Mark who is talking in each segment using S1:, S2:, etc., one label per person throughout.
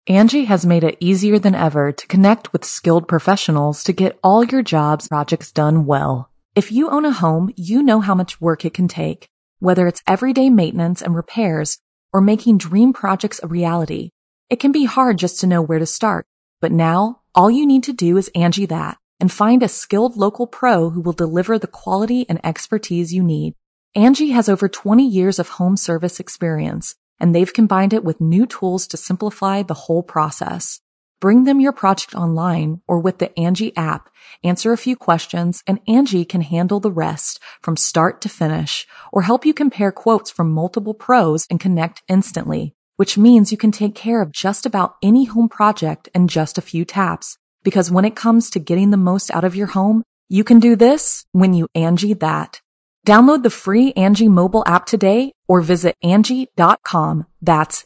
S1: Angie has made it easier than ever to connect with skilled professionals to get all your jobs projects done well. If you own a home, you know how much work it can take, whether it's everyday maintenance and repairs or making dream projects a reality. It can be hard just to know where to start, but now all you need to do is Angie that and find a skilled local pro who will deliver the quality and expertise you need. Angie has over 20 years of home service experience, and they've combined it with new tools to simplify the whole process. Bring them your project online or with the Angie app, answer a few questions, and Angie can handle the rest from start to finish or help you compare quotes from multiple pros and connect instantly, which means you can take care of just about any home project in just a few taps. Because when it comes to getting the most out of your home, you can do this when you Angie that. Download the free Angie mobile app today or visit Angie.com. That's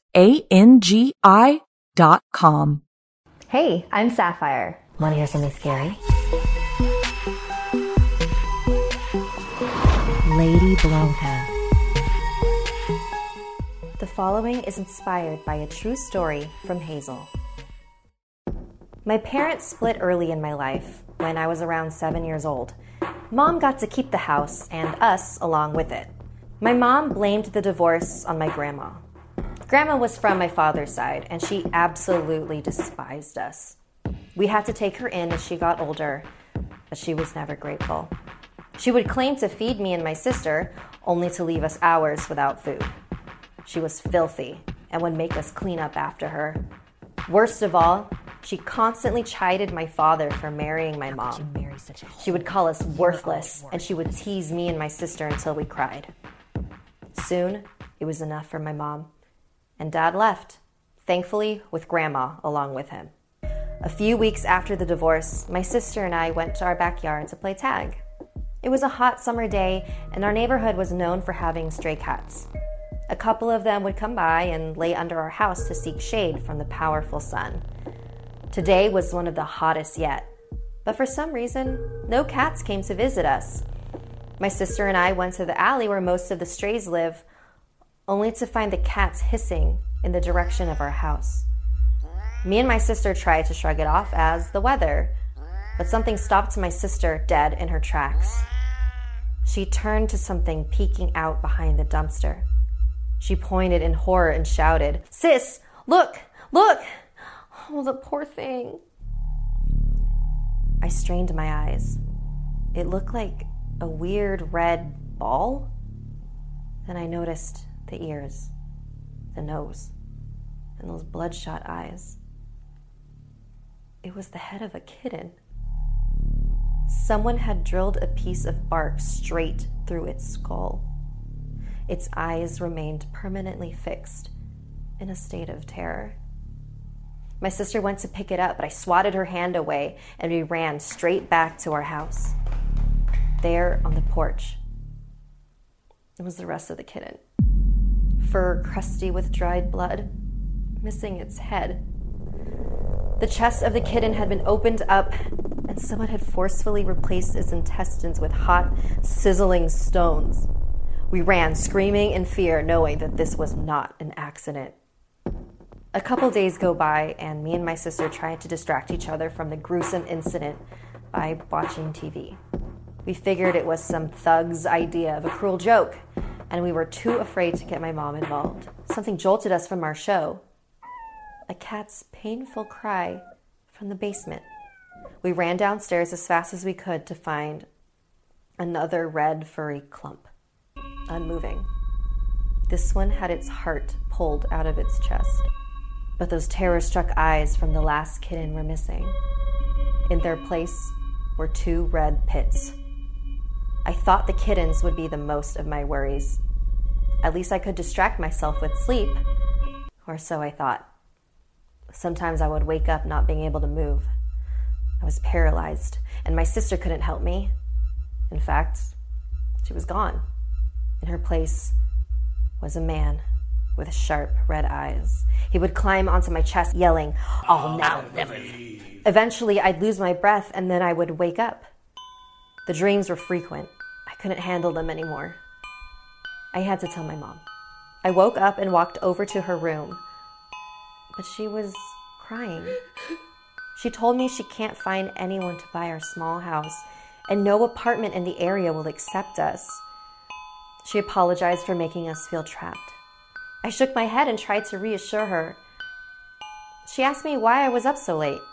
S1: ANGI.com.
S2: Hey, I'm Sapphire. Want to hear something scary? Lady Blanca. The following is inspired by a true story from Hazel. My parents split early in my life when I was around 7 years old. Mom got to keep the house and us along with it. My mom blamed the divorce on my grandma. Grandma was from my father's side, and she absolutely despised us. We had to take her in as she got older, but she was never grateful. She would claim to feed me and my sister, only to leave us hours without food. She was filthy and would make us clean up after her. Worst of all, she constantly chided my father for marrying my mom. She would call us worthless, and she would tease me and my sister until we cried. Soon, it was enough for my mom, and Dad left, thankfully with Grandma along with him. A few weeks after the divorce, my sister and I went to our backyard to play tag. It was a hot summer day, and our neighborhood was known for having stray cats. A couple of them would come by and lay under our house to seek shade from the powerful sun. Today was one of the hottest yet, but for some reason, no cats came to visit us. My sister and I went to the alley where most of the strays live, only to find the cats hissing in the direction of our house. Me and my sister tried to shrug it off as the weather, but something stopped my sister dead in her tracks. She turned to something peeking out behind the dumpster. She pointed in horror and shouted, "Sis, look, look! Oh, the poor thing." I strained my eyes. It looked like a weird red ball. Then I noticed the ears, the nose, and those bloodshot eyes. It was the head of a kitten. Someone had drilled a piece of bark straight through its skull. Its eyes remained permanently fixed in a state of terror. My sister went to pick it up, but I swatted her hand away, and we ran straight back to our house. There on the porch, it was the rest of the kitten. Fur crusty with dried blood, missing its head. The chest of the kitten had been opened up, and someone had forcefully replaced its intestines with hot, sizzling stones. We ran, screaming in fear, knowing that this was not an accident. A couple days go by, and me and my sister tried to distract each other from the gruesome incident by watching TV. We figured it was some thug's idea of a cruel joke, and we were too afraid to get my mom involved. Something jolted us from our show. A cat's painful cry from the basement. We ran downstairs as fast as we could to find another red furry clump, unmoving. This one had its heart pulled out of its chest. But those terror-struck eyes from the last kitten were missing. In their place were two red pits. I thought the kittens would be the most of my worries. At least I could distract myself with sleep, or so I thought. Sometimes I would wake up not being able to move. I was paralyzed, and my sister couldn't help me. In fact, she was gone. In her place was a man with sharp red eyes. He would climb onto my chest, yelling, I'll never leave. Eventually, I'd lose my breath, and then I would wake up. The dreams were frequent. I couldn't handle them anymore. I had to tell my mom. I woke up and walked over to her room, but she was crying. She told me she can't find anyone to buy our small house, and no apartment in the area will accept us. She apologized for making us feel trapped. I shook my head and tried to reassure her. She asked me why I was up so late.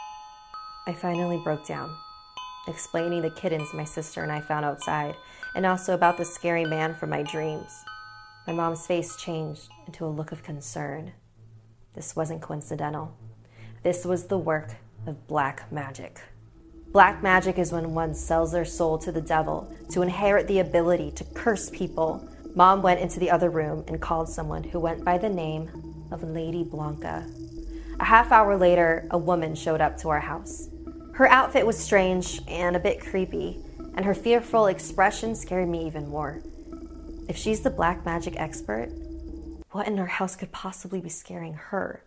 S2: I finally broke down, explaining the kittens my sister and I found outside, and also about the scary man from my dreams. My mom's face changed into a look of concern. This wasn't coincidental. This was the work of black magic. Black magic is when one sells their soul to the devil to inherit the ability to curse people. Mom went into the other room and called someone who went by the name of Lady Blanca. A half hour later, a woman showed up to our house. Her outfit was strange and a bit creepy, and her fearful expression scared me even more. If she's the black magic expert, what in our house could possibly be scaring her?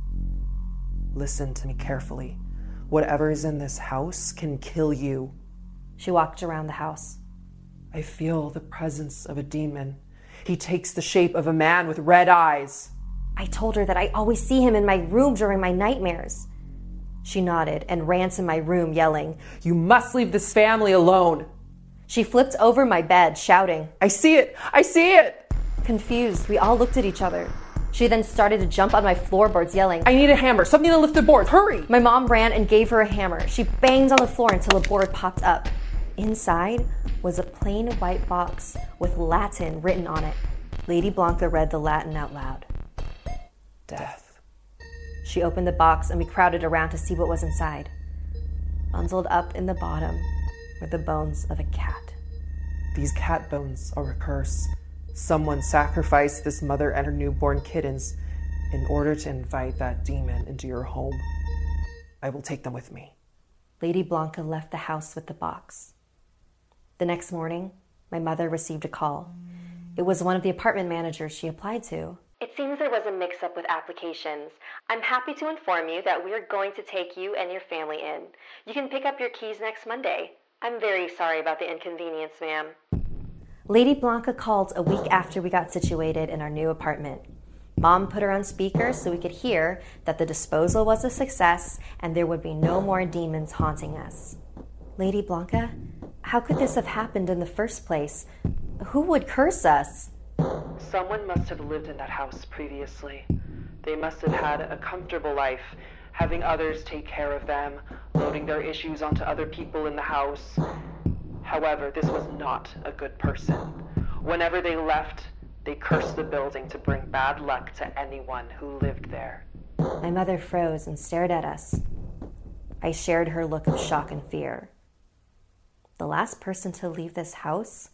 S3: Listen to me carefully. Whatever is in this house can kill you.
S2: She walked around the house.
S3: I feel the presence of a demon. He takes the shape of a man with red eyes.
S2: I told her that I always see him in my room during my nightmares. She nodded and ran to my room, yelling,
S3: You must leave this family alone.
S2: She flipped over my bed, shouting,
S3: I see it! I see it!
S2: Confused, we all looked at each other. She then started to jump on my floorboards, yelling,
S3: I need a hammer, something to lift the boards, hurry!
S2: My mom ran and gave her a hammer. She banged on the floor until a board popped up. Inside was a plain white box with Latin written on it. Lady Blanca read the Latin out loud.
S3: Death.
S2: She opened the box and we crowded around to see what was inside. Bundled up in the bottom were the bones of a cat.
S3: These cat bones are a curse. Someone sacrificed this mother and her newborn kittens in order to invite that demon into your home. I will take them with me.
S2: Lady Blanca left the house with the box. The next morning, my mother received a call. It was one of the apartment managers she applied to. It seems there was a mix-up with applications. I'm happy to inform you that we are going to take you and your family in. You can pick up your keys next Monday. I'm very sorry about the inconvenience, ma'am. Lady Blanca called a week after we got situated in our new apartment. Mom put her on speaker so we could hear that the disposal was a success and there would be no more demons haunting us. Lady Blanca, how could this have happened in the first place? Who would curse us?
S3: Someone must have lived in that house previously. They must have had a comfortable life, having others take care of them, loading their issues onto other people in the house. However, this was not a good person. Whenever they left, they cursed the building to bring bad luck to anyone who lived there.
S2: My mother froze and stared at us. I shared her look of shock and fear. The last person to leave this house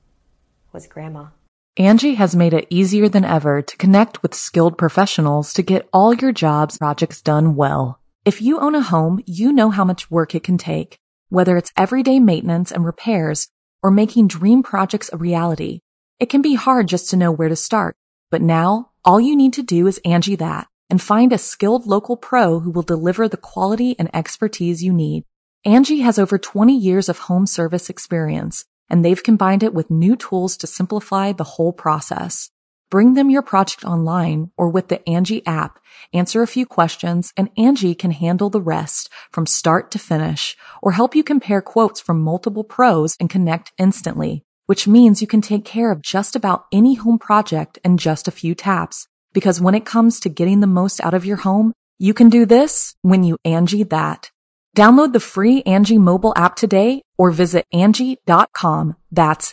S2: was Grandma.
S1: Angie has made it easier than ever to connect with skilled professionals to get all your jobs projects done well. If you own a home, you know how much work it can take, whether it's everyday maintenance and repairs or making dream projects a reality. It can be hard just to know where to start, but now all you need to do is Angie that and find a skilled local pro who will deliver the quality and expertise you need. Angie has over 20 years of home service experience, and they've combined it with new tools to simplify the whole process. Bring them your project online or with the Angie app, answer a few questions, and Angie can handle the rest from start to finish or help you compare quotes from multiple pros and connect instantly, which means you can take care of just about any home project in just a few taps. Because when it comes to getting the most out of your home, you can do this when you Angie that. Download the free Angie mobile app today or visit Angie.com. That's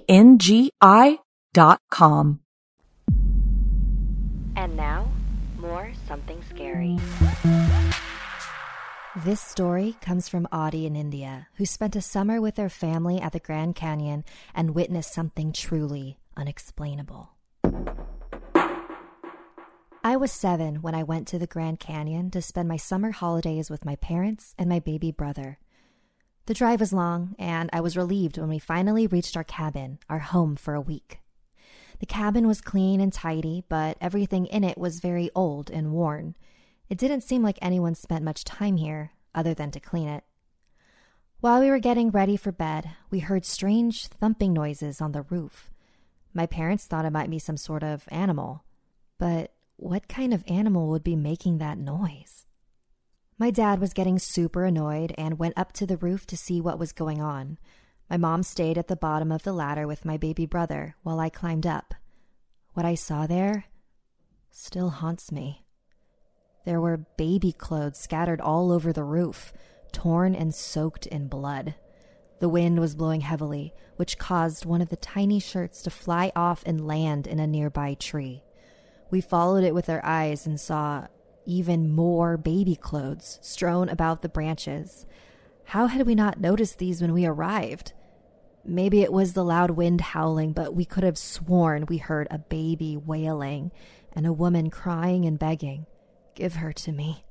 S1: ANGI.com.
S2: And now, more Something Scary. This story comes from Audie in India, who spent a summer with her family at the Grand Canyon and witnessed something truly unexplainable. I was 7 when I went to the Grand Canyon to spend my summer holidays with my parents and my baby brother. The drive was long, and I was relieved when we finally reached our cabin, our home for a week. The cabin was clean and tidy, but everything in it was very old and worn. It didn't seem like anyone spent much time here, other than to clean it. While we were getting ready for bed, we heard strange thumping noises on the roof. My parents thought it might be some sort of animal, but
S4: what kind of animal would be making that noise? My dad was getting super annoyed and went up to the roof to see what was going on. My mom stayed at the bottom of the ladder with my baby brother while I climbed up. What I saw there still haunts me. There were baby clothes scattered all over the roof, torn and soaked in blood. The wind was blowing heavily, which caused one of the tiny shirts to fly off and land in a nearby tree. We followed it with our eyes and saw even more baby clothes strewn about the branches. How had we not noticed these when we arrived? Maybe it was the loud wind howling, but we could have sworn we heard a baby wailing and a woman crying and begging, "Give her to me."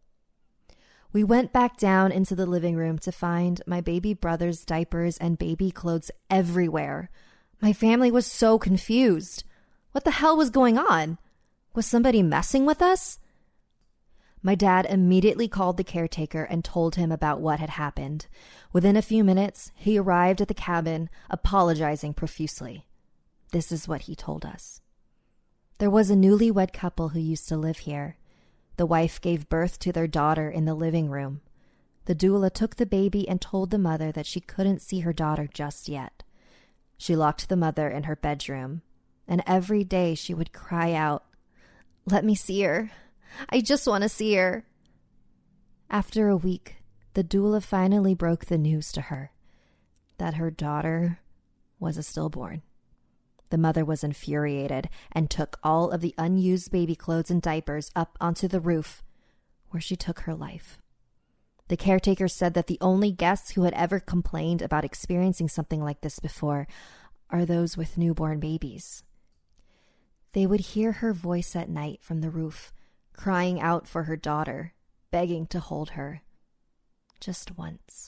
S4: We went back down into the living room to find my baby brother's diapers and baby clothes everywhere. My family was so confused. What the hell was going on? Was somebody messing with us? My dad immediately called the caretaker and told him about what had happened. Within a few minutes, he arrived at the cabin, apologizing profusely. This is what he told us. There was a newlywed couple who used to live here. The wife gave birth to their daughter in the living room. The doula took the baby and told the mother that she couldn't see her daughter just yet. She locked the mother in her bedroom, and every day she would cry out, "Let me see her. I just want to see her." After a week, the doula finally broke the news to her that her daughter was a stillborn. The mother was infuriated and took all of the unused baby clothes and diapers up onto the roof, where she took her life. The caretaker said that the only guests who had ever complained about experiencing something like this before are those with newborn babies. They would hear her voice at night from the roof, crying out for her daughter, begging to hold her. Just once.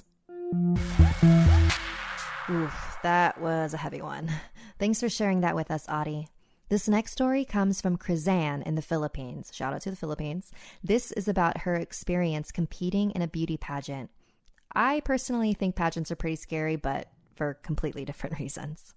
S4: Oof, that was a heavy one. Thanks for sharing that with us, Audie. This next story comes from Krizan in the Philippines. Shout out to the Philippines. This is about her experience competing in a beauty pageant. I personally think pageants are pretty scary, but for completely different reasons.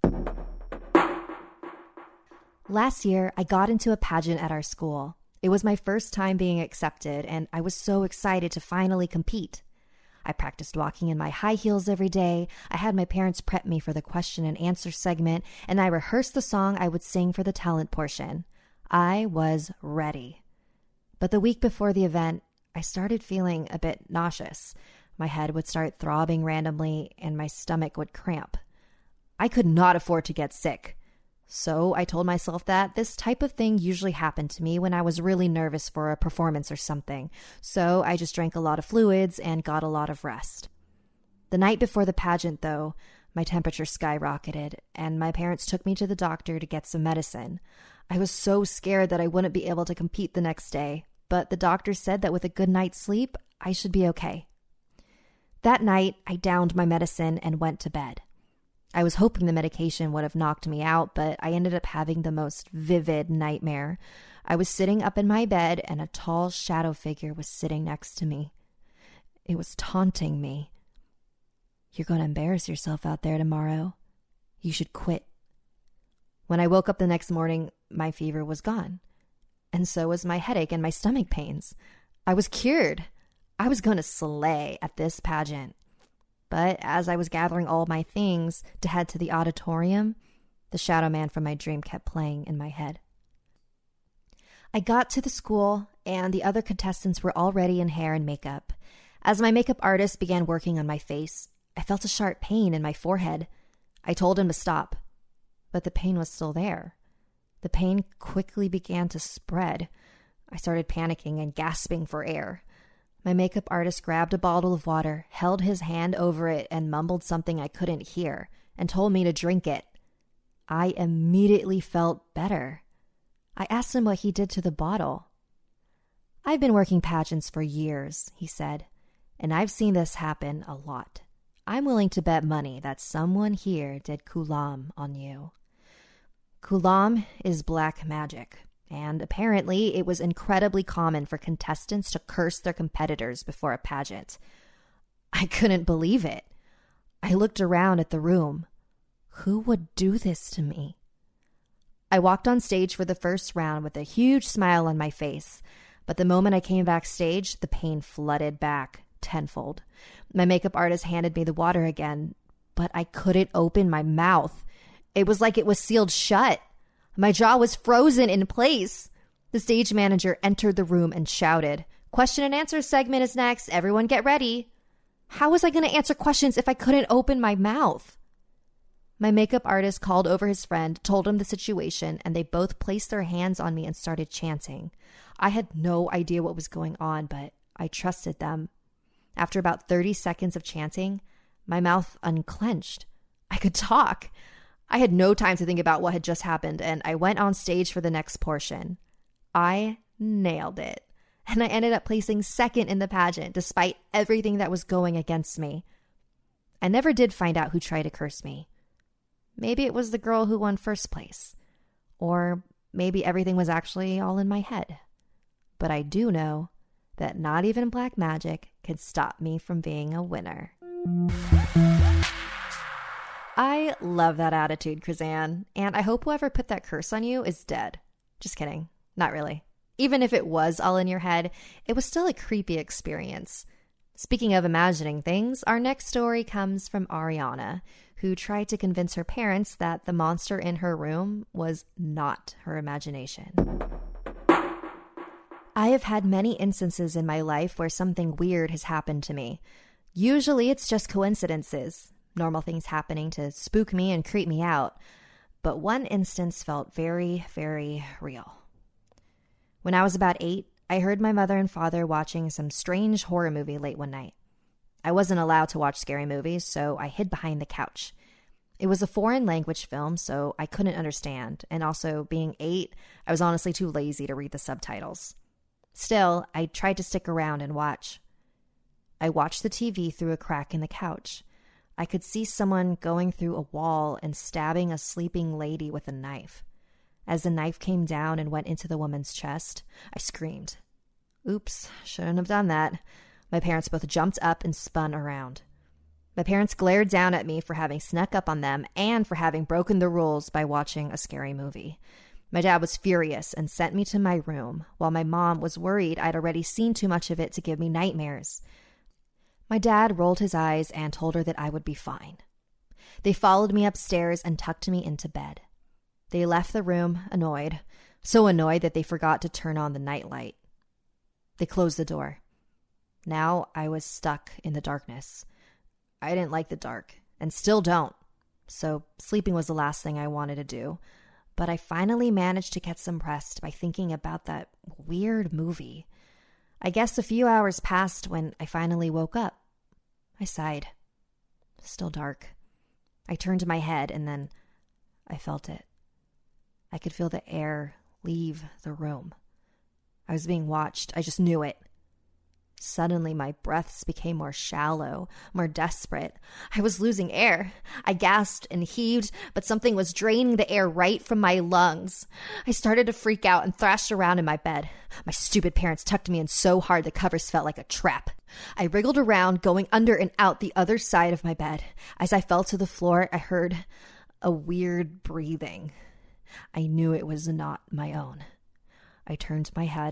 S4: Last year, I got into a pageant at our school. It was my first time being accepted, and I was so excited to finally compete. I practiced walking in my high heels every day. I had my parents prep me for the question and answer segment, and I rehearsed the song I would sing for the talent portion. I was ready. But the week before the event, I started feeling a bit nauseous. My head would start throbbing randomly, and my stomach would cramp. I could not afford to get sick. So I told myself that this type of thing usually happened to me when I was really nervous for a performance or something. So I just drank a lot of fluids and got a lot of rest. The night before the pageant, though, my temperature skyrocketed, and my parents took me to the doctor to get some medicine. I was so scared that I wouldn't be able to compete the next day, but the doctor said that with a good night's sleep, I should be okay. That night, I downed my medicine and went to bed. I was hoping the medication would have knocked me out, but I ended up having the most vivid nightmare. I was sitting up in my bed, and a tall shadow figure was sitting next to me. It was taunting me. "You're going to embarrass yourself out there tomorrow. You should quit." When I woke up the next morning, my fever was gone. And so was my headache and my stomach pains. I was cured. I was going to slay at this pageant. But as I was gathering all my things to head to the auditorium, the shadow man from my dream kept playing in my head. I got to the school, and the other contestants were already in hair and makeup. As my makeup artist began working on my face, I felt a sharp pain in my forehead. I told him to stop, but the pain was still there. The pain quickly began to spread. I started panicking and gasping for air. My makeup artist grabbed a bottle of water, held his hand over it, and mumbled something I couldn't hear, and told me to drink it. I immediately felt better. I asked him what he did to the bottle. "I've been working pageants for years," he said, "and I've seen this happen a lot. I'm willing to bet money that someone here did kulam on you." Kulam is black magic. And apparently it was incredibly common for contestants to curse their competitors before a pageant. I couldn't believe it. I looked around at the room. Who would do this to me? I walked on stage for the first round with a huge smile on my face, but the moment I came backstage, the pain flooded back tenfold. My makeup artist handed me the water again, but I couldn't open my mouth. It was like it was sealed shut. My jaw was frozen in place. The stage manager entered the room and shouted, "Question and answer segment is next. Everyone get ready." How was I going to answer questions if I couldn't open my mouth? My makeup artist called over his friend, told him the situation, and they both placed their hands on me and started chanting. I had no idea what was going on, but I trusted them. After about 30 seconds of chanting, my mouth unclenched. I could talk. I had no time to think about what had just happened, and I went on stage for the next portion. I nailed it. And I ended up placing second in the pageant, despite everything that was going against me. I never did find out who tried to curse me. Maybe it was the girl who won first place. Or maybe everything was actually all in my head. But I do know that not even black magic could stop me from being a winner. I love that attitude, Krizan, and I hope whoever put that curse on you is dead. Just kidding. Not really. Even if it was all in your head, it was still a creepy experience. Speaking of imagining things, our next story comes from Ariana, who tried to convince her parents that the monster in her room was not her imagination. I have had many instances in my life where something weird has happened to me. Usually it's just coincidences, normal things happening to spook me and creep me out. But one instance felt very, very real. When I was about 8, I heard my mother and father watching some strange horror movie late one night. I wasn't allowed to watch scary movies, so I hid behind the couch. It was a foreign language film, so I couldn't understand, and also, being 8, I was honestly too lazy to read the subtitles. Still, I tried to stick around and watch. I watched the TV through a crack in the couch. I could see someone going through a wall and stabbing a sleeping lady with a knife. As the knife came down and went into the woman's chest, I screamed. Oops, shouldn't have done that. My parents both jumped up and spun around. My parents glared down at me for having snuck up on them and for having broken the rules by watching a scary movie. My dad was furious and sent me to my room, while my mom was worried I'd already seen too much of it to give me nightmares. My dad rolled his eyes and told her that I would be fine. They followed me upstairs and tucked me into bed. They left the room annoyed, so annoyed that they forgot to turn on the nightlight. They closed the door. Now I was stuck in the darkness. I didn't like the dark, and still don't, so sleeping was the last thing I wanted to do. But I finally managed to get some rest by thinking about that weird movie. I guess a few hours passed when I finally woke up. I sighed. Still dark. I turned my head, and then I felt it. I could feel the air leave the room. I was being watched. I just knew it. Suddenly, my breaths became more shallow, more desperate. I was losing air. I gasped and heaved, but something was draining the air right from my lungs. I started to freak out and thrashed around in my bed. My stupid parents tucked me in so hard the covers felt like a trap. I wriggled around, going under and out the other side of my bed. As I fell to the floor, I heard a weird breathing. I knew it was not my own. I turned my head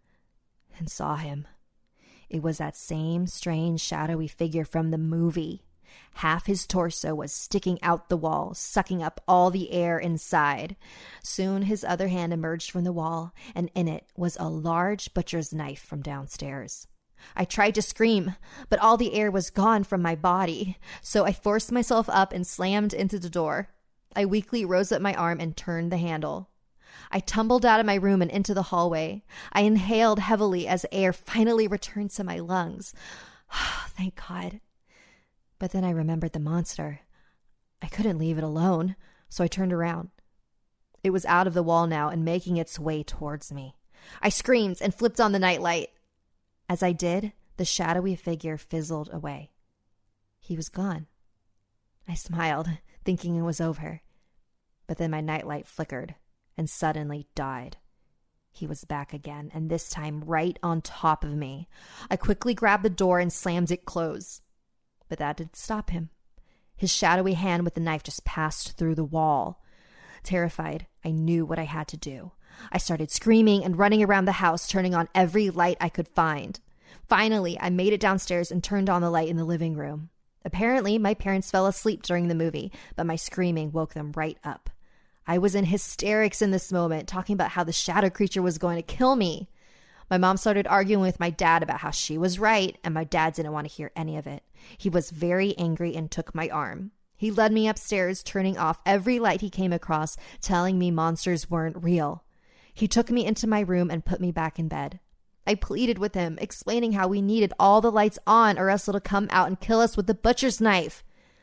S4: and saw him. It was that same strange, shadowy figure from the movie. Half his torso was sticking out the wall, sucking up all the air inside. Soon his other hand emerged from the wall, and in it was a large butcher's knife from downstairs. I tried to scream, but all the air was gone from my body, so I forced myself up and slammed into the door. I weakly rose up my arm and turned the handle. I tumbled out of my room and into the hallway. I inhaled heavily as air finally returned to my lungs. Thank God. But then I remembered the monster. I couldn't leave it alone, so I turned around. It was out of the wall now and making its way towards me. I screamed and flipped on the nightlight. As I did, the shadowy figure fizzled away. He was gone. I smiled, thinking it was over. But then my nightlight flickered and suddenly died. He was back again, and this time right on top of me. I quickly grabbed the door and slammed it closed. But that didn't stop him. His shadowy hand with the knife just passed through the wall. Terrified, I knew what I had to do. I started screaming and running around the house, turning on every light I could find. Finally, I made it downstairs and turned on the light in the living room. Apparently, my parents fell asleep during the movie, but my screaming woke them right up. I was in hysterics in this moment, talking about how the shadow creature was going to kill me. My mom started arguing with my dad about how she was right, and my dad didn't want to hear any of it. He was very angry and took my arm. He led me upstairs, turning off every light he came across, telling me monsters weren't real. He took me into my room and put me back in bed. I pleaded with him, explaining how we needed all the lights on or else it'll come out and kill us with the butcher's knife.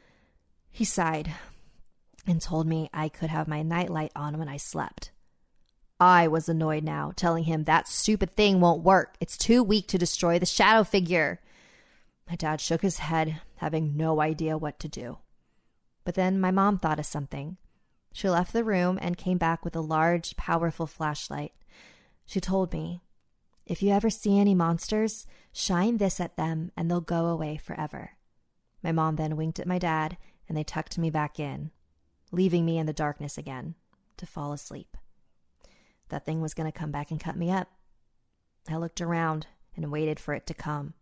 S4: He sighed and told me I could have my nightlight on when I slept. I was annoyed now, telling him that stupid thing won't work. It's too weak to destroy the shadow figure. My dad shook his head, having no idea what to do. But then my mom thought of something. She left the room and came back with a large, powerful flashlight. She told me, "If you ever see any monsters, shine this at them and they'll go away forever." My mom then winked at my dad and they tucked me back in, leaving me in the darkness again to fall asleep. That thing was going to come back and cut me up. I looked around and waited for it to come.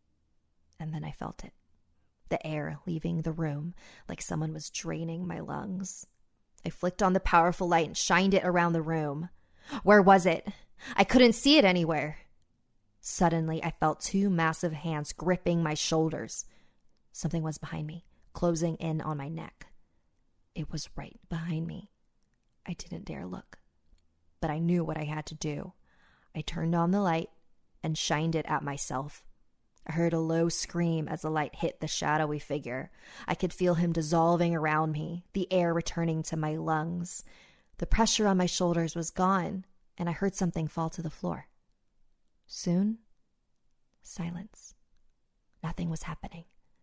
S4: And then I felt it. The air leaving the room like someone was draining my lungs. I flicked on the powerful light and shined it around the room. Where was it? I couldn't see it anywhere. Suddenly, I felt two massive hands gripping my shoulders. Something was behind me, closing in on my neck. It was right behind me. I didn't dare look, but I knew what I had to do. I turned on the light and shined it at myself. I heard a low scream as the light hit the shadowy figure. I could feel him dissolving around me, the air returning to my lungs. The pressure on my shoulders was gone, and I heard something fall to the floor. Soon, silence. Nothing was happening.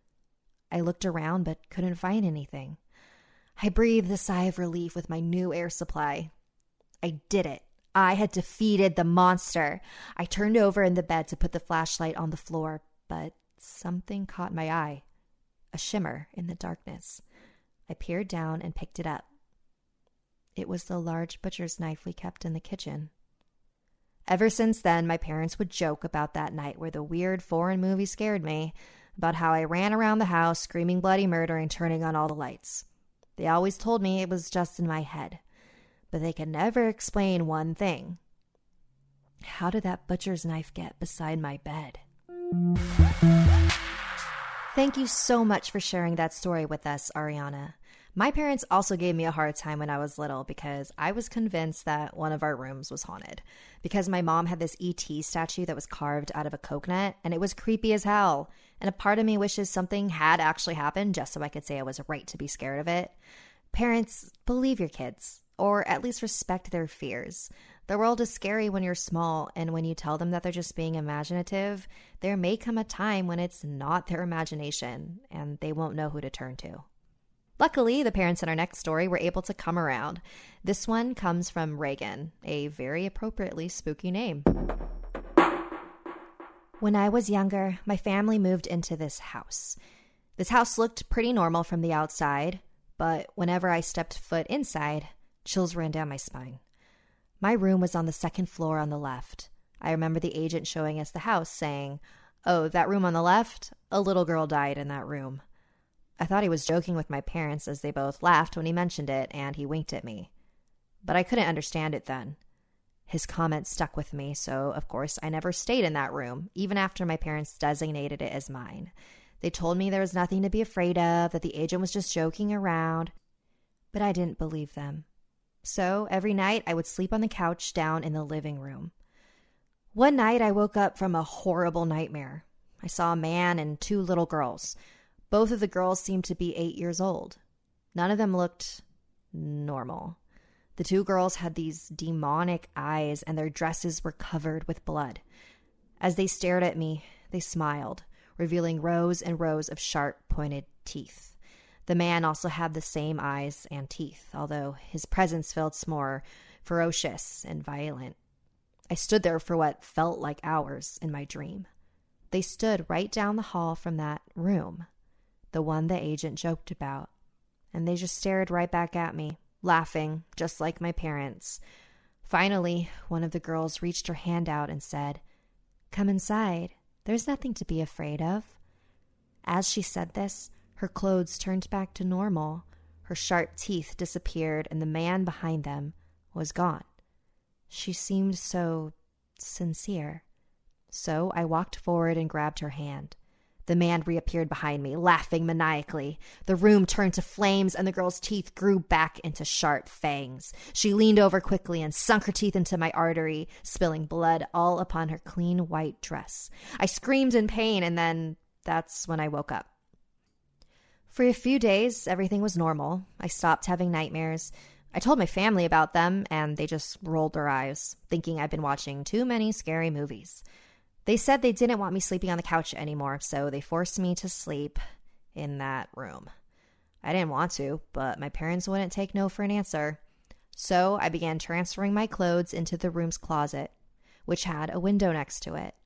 S4: I looked around but couldn't find anything. I breathed a sigh of relief with my new air supply. I did it. I had defeated the monster. I turned over in the bed to put the flashlight on the floor, but something caught my eye. A shimmer in the darkness. I peered down and picked it up. It was the large butcher's knife we kept in the kitchen. Ever since then, my parents would joke about that night where the weird foreign movie scared me, about how I ran around the house screaming bloody murder and turning on all the lights. They always told me it was just in my head, but they could never explain one thing. How did that butcher's knife get beside my bed? Thank you so much for sharing that story with us, Ariana. My parents also gave me a hard time when I was little because I was convinced that one of our rooms was haunted. Because my mom had this E.T. statue that was carved out of a coconut, and it was creepy as hell. And a part of me wishes something had actually happened just so I could say I was right to be scared of it. Parents, believe your kids, or at least respect their fears. The world is scary when you're small, and when you tell them that they're just being imaginative, there may come a time when it's not their imagination, and they won't know who to turn to. Luckily, the parents in our next story were able to come around. This one comes from Reagan, a very appropriately spooky name. When I was younger, my family moved into this house. This house looked pretty normal from the outside, but whenever I stepped foot inside, chills ran down my spine. My room was on the second floor on the left. I remember the agent showing us the house saying, "Oh, that room on the left? A little girl died in that room." I thought he was joking with my parents as they both laughed when he mentioned it, and he winked at me. But I couldn't understand it then. His comment stuck with me, so of course I never stayed in that room, even after my parents designated it as mine. They told me there was nothing to be afraid of, that the agent was just joking around, but I didn't believe them. So every night I would sleep on the couch down in the living room. One night I woke up from a horrible nightmare. I saw a man and two little girls. Both of the girls seemed to be 8 years old. None of them looked normal. The two girls had these demonic eyes and their dresses were covered with blood. As they stared at me, they smiled, revealing rows and rows of sharp, pointed teeth. The man also had the same eyes and teeth, although his presence felt more ferocious and violent. I stood there for what felt like hours in my dream. They stood right down the hall from that room, the one the agent joked about, and they just stared right back at me, laughing, just like my parents. Finally, one of the girls reached her hand out and said, "Come inside. There's nothing to be afraid of." As she said this, her clothes turned back to normal. Her sharp teeth disappeared, and the man behind them was gone. She seemed so sincere. So I walked forward and grabbed her hand. The man reappeared behind me, laughing maniacally. The room turned to flames, and the girl's teeth grew back into sharp fangs. She leaned over quickly and sunk her teeth into my artery, spilling blood all upon her clean white dress. I screamed in pain, and then that's when I woke up. For a few days, everything was normal. I stopped having nightmares. I told my family about them, and they just rolled their eyes, thinking I'd been watching too many scary movies. They said they didn't want me sleeping on the couch anymore, so they forced me to sleep in that room. I didn't want to, but my parents wouldn't take no for an answer. So I began transferring my clothes into the room's closet, which had a window next to it.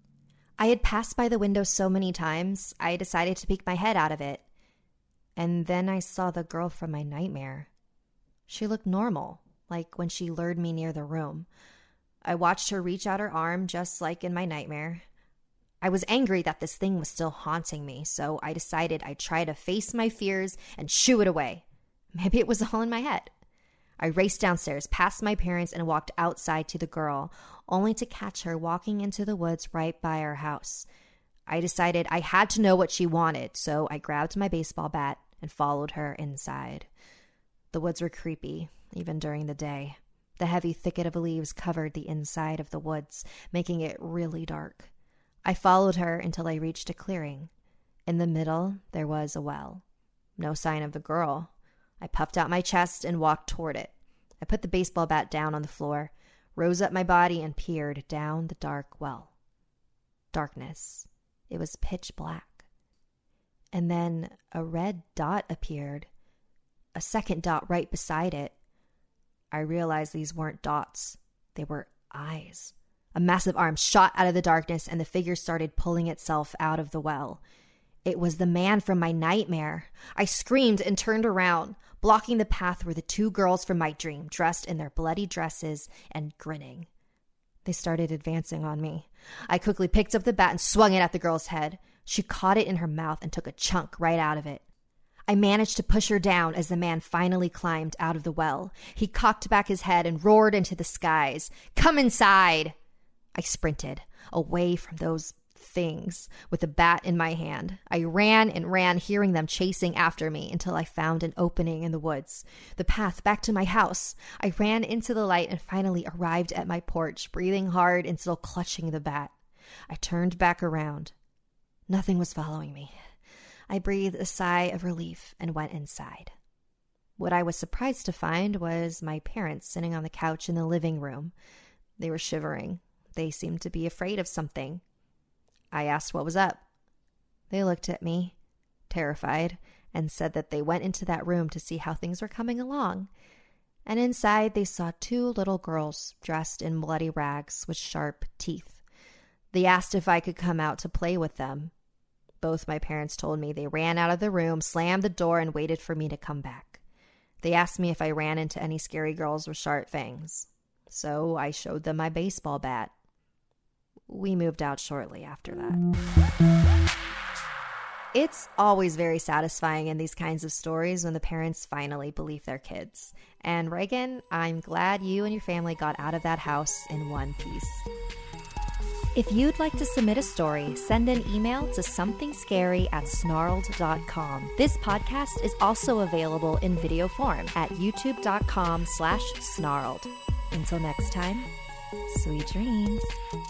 S4: I had passed by the window so many times, I decided to peek my head out of it. And then I saw the girl from my nightmare. She looked normal, like when she lured me near the room. I watched her reach out her arm just like in my nightmare. I was angry that this thing was still haunting me, so I decided I'd try to face my fears and shoo it away. Maybe it was all in my head. I raced downstairs, past my parents, and walked outside to the girl, only to catch her walking into the woods right by our house. I decided I had to know what she wanted, so I grabbed my baseball bat and followed her inside. The woods were creepy, even during the day. The heavy thicket of leaves covered the inside of the woods, making it really dark. I followed her until I reached a clearing. In the middle, there was a well. No sign of the girl. I puffed out my chest and walked toward it. I put the baseball bat down on the floor, rose up my body, and peered down the dark well. Darkness. It was pitch black. And then a red dot appeared. A second dot right beside it. I realized these weren't dots. They were eyes. A massive arm shot out of the darkness, and the figure started pulling itself out of the well. It was the man from my nightmare. I screamed and turned around. Blocking the path were the two girls from my dream, dressed in their bloody dresses and grinning. They started advancing on me. I quickly picked up the bat and swung it at the girl's head. She caught it in her mouth and took a chunk right out of it. I managed to push her down as the man finally climbed out of the well. He cocked back his head and roared into the skies, "Come inside!" I sprinted away from those things with a bat in my hand. I ran and ran, hearing them chasing after me until I found an opening in the woods, the path back to my house. I ran into the light and finally arrived at my porch, breathing hard and still clutching the bat. I turned back around. Nothing was following me. I breathed a sigh of relief and went inside. What I was surprised to find was my parents sitting on the couch in the living room. They were shivering. They seemed to be afraid of something. I asked what was up. They looked at me, terrified, and said that they went into that room to see how things were coming along. And inside they saw two little girls dressed in bloody rags with sharp teeth. They asked if I could come out to play with them. Both my parents told me they ran out of the room, slammed the door, and waited for me to come back. They asked me if I ran into any scary girls with sharp fangs. So I showed them my baseball bat. We moved out shortly after that. It's always very satisfying in these kinds of stories when the parents finally believe their kids. And Reagan, I'm glad you and your family got out of that house in one piece. If you'd like to submit a story, send an email to somethingscary@snarled.com. This podcast is also available in video form at youtube.com/snarled. Until next time, sweet dreams.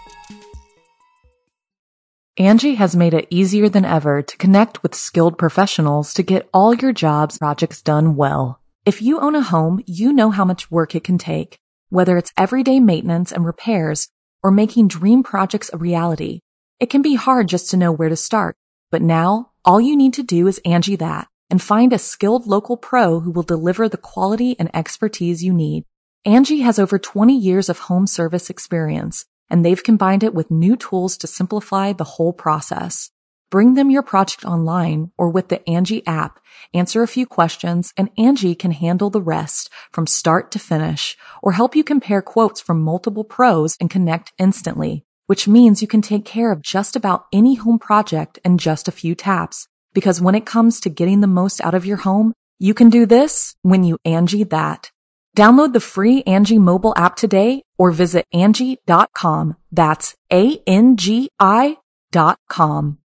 S1: Angie has made it easier than ever to connect with skilled professionals to get all your jobs projects done well. If you own a home, you know how much work it can take, whether it's everyday maintenance and repairs or making dream projects a reality. It can be hard just to know where to start, but now all you need to do is Angie that and find a skilled local pro who will deliver the quality and expertise you need. Angie has over 20 years of home service experience, and they've combined it with new tools to simplify the whole process. Bring them your project online or with the Angie app, answer a few questions, and Angie can handle the rest from start to finish or help you compare quotes from multiple pros and connect instantly, which means you can take care of just about any home project in just a few taps. Because when it comes to getting the most out of your home, you can do this when you Angie that. Download the free Angie mobile app today or visit Angie.com. That's ANGI.com.